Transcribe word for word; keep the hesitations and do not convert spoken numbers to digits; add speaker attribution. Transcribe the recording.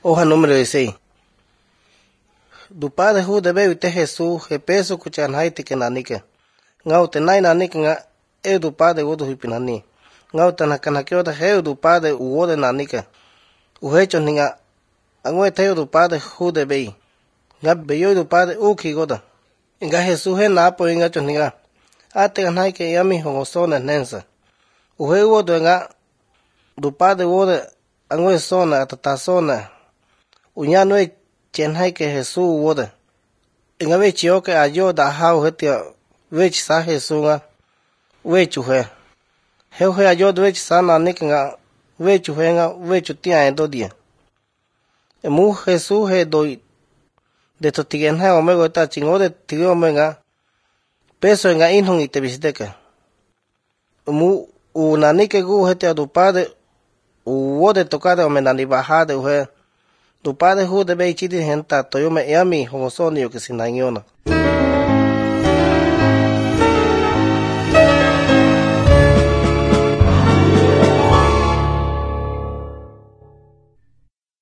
Speaker 1: Hoja número dieciséis. Du padre jude beu te Jesús, je peso kuchan haiti que nanike. Ngau te nai nanike nga eu du padre udu hipinani. Ngau te nakanakio heu du padre uode nanike. Uhecho ninga angwe teo du padre jude bei. Nga beyo du padre uki goda. Nga Jesús he napo inga choninga. Ate ganai que yami hongosona nensa. Uhe uodo nga du padre uode angwe sona atatasona. Unya noe chenhai que Jesús uode. Inga vechi oke ayo da hao hetia vechi sa Jesús nga vechu he. Heu he ayo do vechi sa nanik nga vechu he nga vechu tia endo dia. Emu Jesús he doi de totigen hai omego ta chingo de tio menga peso nga inhong ite bisiteka. Emu u nanike gu hetia du padre u de tocade omenani bajade uhe. Du padre hu de beichiti henta toyome yami homosonio que sinaniona.